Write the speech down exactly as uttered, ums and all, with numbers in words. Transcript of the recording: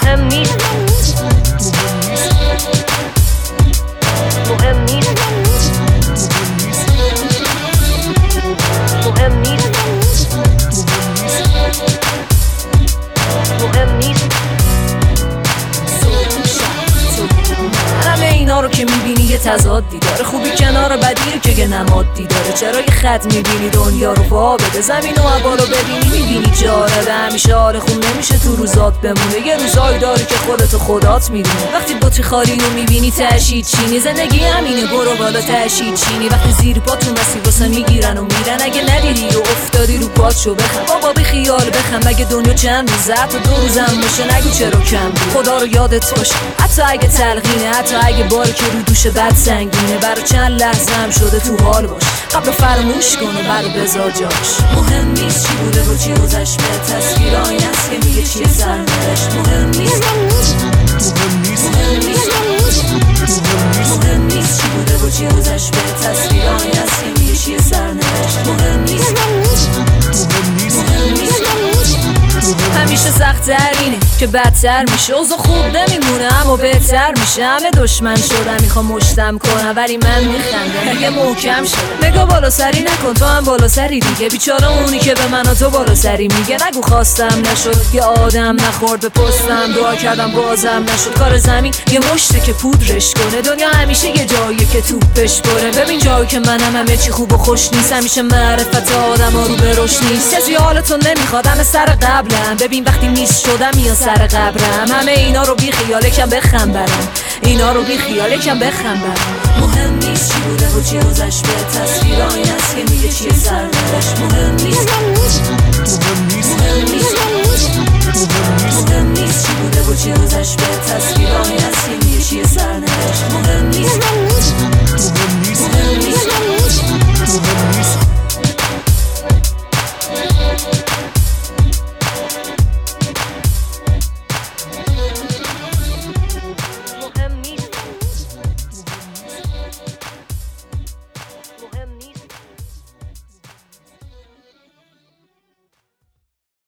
مهم نیست مهم نیست مهم نیست مهم نیست همه اینا رو که میبینی یه تضادی داره، خوبی کنار بدی رو که نمادی داره. چرا یه خط میبینی دنیا رو وا بده، زمین و هوا رو ببینی میبینی جالبه. همیشه حال خون نمیشه تو روزات بمونه، یه روزایی داری که خودتو خدات میدونه. وقتی بطری خالی رو میبینی تشید چینی، زندگی همینه برو بالا تشید چینی. وقتی زیر پا تو مسیر واسه میگیرن و میرن، اگه ندیدی و افتادی رو پات شو بخم بابا بی خیال بخم. مگه دنیا چند روزه تا دو روزم باشه، نگو چرا کم بود. خدا رو یادت باشه حتی اگه تلقینه، حتی اگه باری که رو دوش بد سنگینه. برای چند لحظه هم شده تو حال باش، قبل فراموش کن و برو بذار جاش. مهم نیست چی بوده و چی گذشت، به تصویر آینه است که میگه چیه سرنوشت. مهم نیست مهم نیست مهم نیست چی بوده و چی گذشت، به تصویر آینه است که میگه چیه سرنوشت. مهم نیست مهم نیست همیشه سخت ترینه که بدتر میشه، اوضاع خوب نمیمونه اما بهتر میشه. همه دشمن شدن میخوام مشتم کنم ولی من میخندم دیگه محکم شدم. نگاه بالا سری نکن تو هم بالا سری دیگه، بیچاره اونی که به من و تو بالا سری میگه. نگو خواستم نشد یه آدم نخورد به پستم، دعا کردم بازم نشد. کار زمین یه مشته که پودرش کنه، دنیا همیشه یه جاییه که توپش بره. ببین جایی که منم همه چی خوب و خوش نیست، همیشه معرفت آدم ها رو به رشد نیست. کسی حالتون نمیخواد همه سر قبلم، ببین وقتی نیست شدم یا سر قبرم. همه اینا رو بی خیال کم بخم برم، اینا رو بی خیال کم بخم برم. مهم نیست چی بوده و چی گذشت، به تصویر آینه است که میگه چیه سرنوشت. مهم نیست